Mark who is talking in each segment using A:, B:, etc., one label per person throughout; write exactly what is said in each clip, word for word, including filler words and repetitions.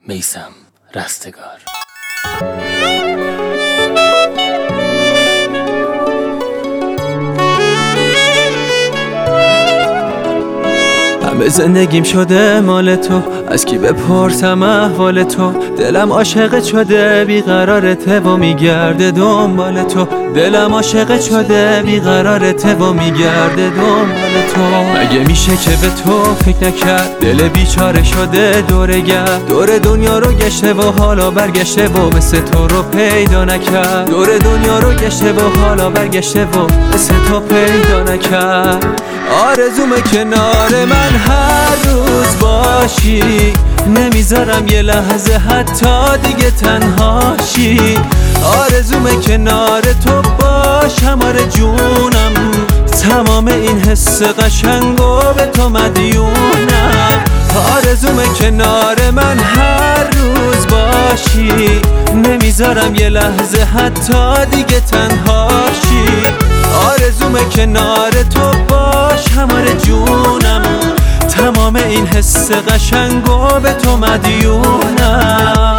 A: میثم رستگار.
B: همه زندگیم شده مال تو، از کی بپرسم احوال تو؟ دلم عاشق شده بیقرارته و میگرده دنبال تو. دلم عاشق شده بیقرارته و میگرده دنبال تو. مگه میشه که به تو فکر نکرد؟ دل بیچاره شده دورگرد، دور دنیا رو گشته و حالا برگشته و مثل تو رو پیدا نکرد. دور دنیا رو گشته و حالا برگشته و مثل تو پیدا نکرد. آرزومه کنار من هر روز باشی، نمیذارم یه لحظه حتی دیگه تنهاشی. آرزومه کنار تو باشم، آره جونم، تمام این حس قشنگو به تو مدیونم. آرزومه کنار من هر روز باشی، نمیذارم یه لحظه حتی دیگه تنهاشی. آرزومه کنار تو باشم، آره جونم، تمام این حس قشنگو به تو مدیونم.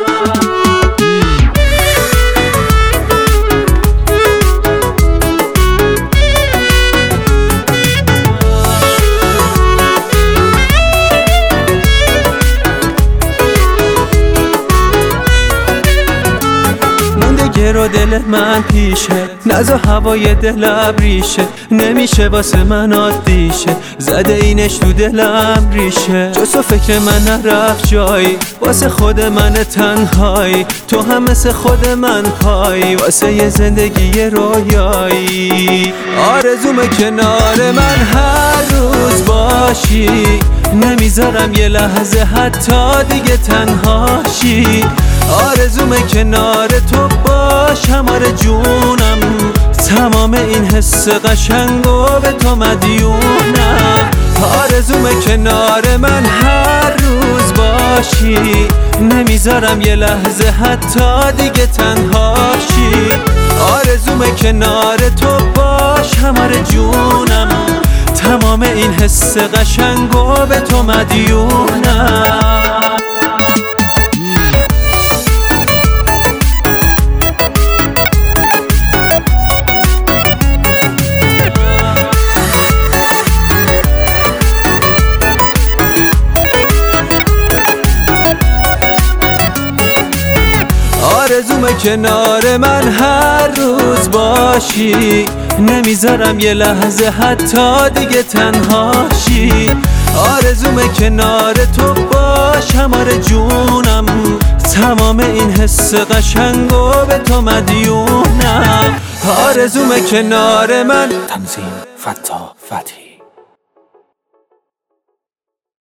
B: رو دل من پیشه، نزا هوای دلم ریشه، نمیشه واسه من عادیشه، زده اینش تو دلم ریشه. جز تو فکر من نرفت جایی، واسه خود من تنهایی، تو هم مثل خود من پایی، واسه یه زندگی رویایی. آرزومه کنار من هر روز باشی، نمیذارم یه لحظه حتی دیگه تنهاشی. آرزومه کنار تو باشم، آره جونم، تمام این حس قشنگو به تو مدیونم. آرزومه کنار من هر روز باشی، نمیذارم یه لحظه حتی دیگه تنهاشی. آرزومه کنار تو باشم، آره جونم، تمام این حس قشنگو به تو مدیونم. آرزومه کنار من هر روز باشی، نمیذارم یه لحظه حتی دیگه تنهاشی. آرزومه کنار تو باشم، آره جونم، تمام این حس قشنگو به تو مدیونم. آرزومه کنار من.
A: تنظیم فتا فتحی.